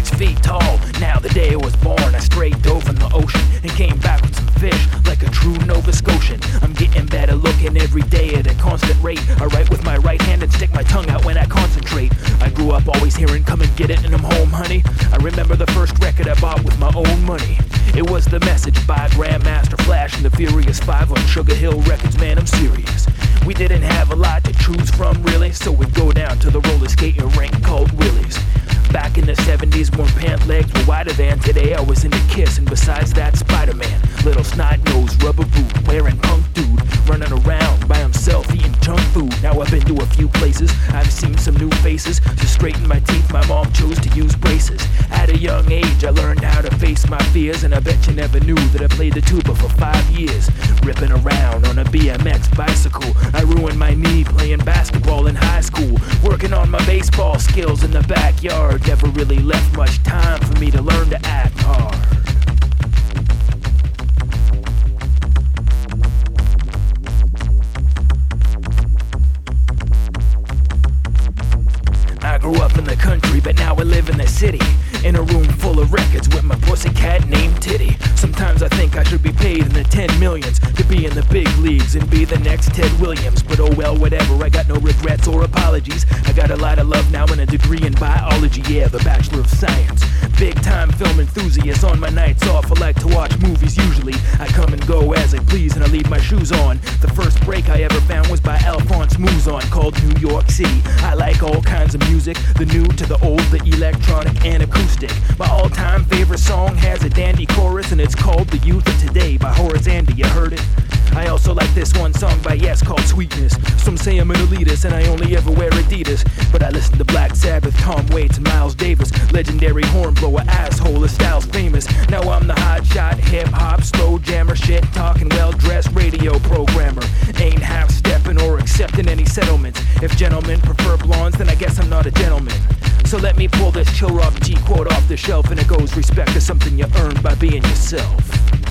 6 feet tall. Now the day I was born, I straight dove in the ocean and came back with some fish like a true Nova Scotian. I'm getting better looking every day at a constant rate. I write with my right hand and stick my tongue out when I concentrate. I grew up always hearing "come and get it" and I'm home, honey. I remember the first record I bought with my own money. It was The Message by Grandmaster Flash and the Furious 5 on Sugar Hill Records, man, I'm serious. We didn't have a lot to choose from, really, so we'd go down to the roller skating rink called Willie's. Back in the 70s when pant legs were wider than today, I was into Kiss, and besides that, Spider-Man. Little snot-nosed rubber boot wearing punk dude running around by himself eating junk food. Now I've been to a few places, I've seen some new faces. To straighten my teeth, my mom chose to use braces. At a young age, I learned how to face my fears, and I bet you never knew that I played the tuba for 5 years. Ripping around on a BMX bicycle, I ruined my knee playing basketball in high school. Working on my baseball skills in the backyard, never really left much time for me to learn to act hard. I grew up in the country, but now I live in the city. In a room full of records with my pussycat named Titty. Sometimes I think I should be paid in the 10 millions to be in the big leagues and be the next Ted Williams. But oh well, whatever, I got no regrets or apologies. I got a lot of love now and a degree in biology, yeah, the Bachelor of Science. Big time film enthusiast, on my nights off I like to watch movies usually. I come and go as I please and I leave my shoes on. The first break I ever found was by Alphonse Mouzon called New York City. I like all kinds of music, the new to the old, the electronic and acoustic. My all-time favorite song has a dandy chorus and it's called The Youth of Today by Horace Andy, you heard it? I also like this one song by Yes called Sweetness. Some say I'm an elitist and I only ever wear Adidas, but I listen to Black Sabbath, Tom Waits and Miles Davis. Legendary hornblower, asshole, his style's famous. Now I'm the hotshot, hip-hop, slow jammer, shit-talking, well-dressed radio programmer. Ain't half-stepping or accepting any settlements. If gentlemen prefer blondes, then I guess I'm not a gentleman. So let me pull this Chill Rock G quote off the shelf, and it goes: respect is something you earn by being yourself.